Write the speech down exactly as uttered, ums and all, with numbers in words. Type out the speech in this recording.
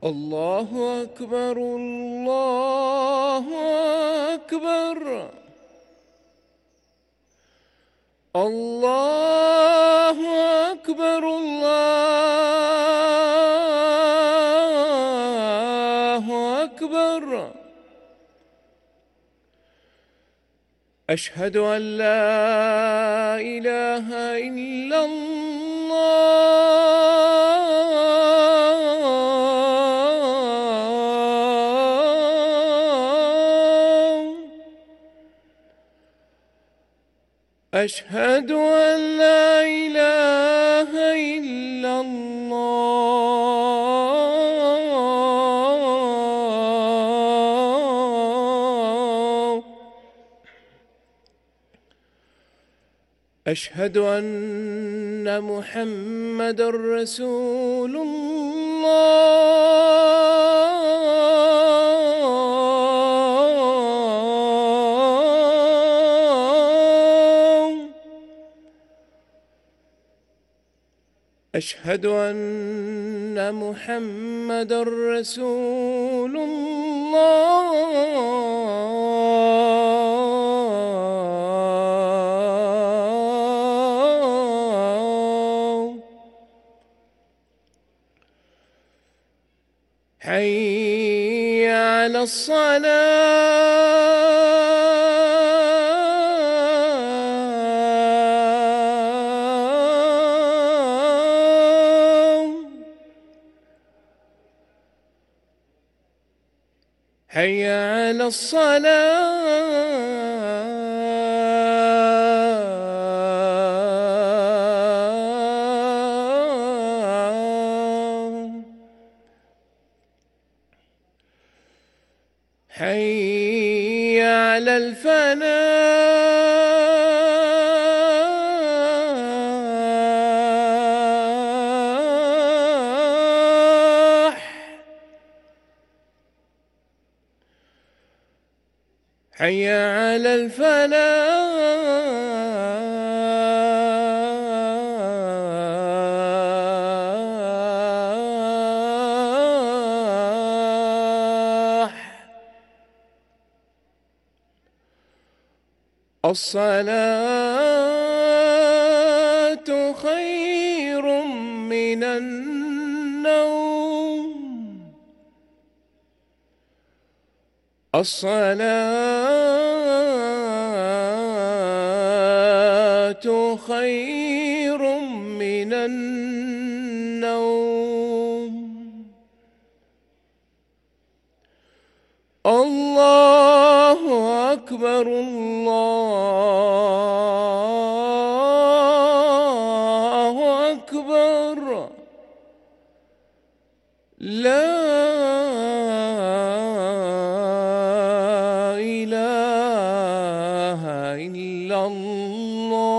الله أكبر الله أكبر الله أكبر الله أكبر. أشهد أن لا إله إلا الله. أشهد أن لا إله إلا الله. أشهد أن محمدًا رسول الله. أشهد أن محمدًا رسول الله. حي على الصلاة. حي على الصلاة. حي على الفلاح. حي على الفلاح. الصلاة خير من النوم. الصلاة خير من النوم. الله أكبر الله أكبر. لا إله إلا الله.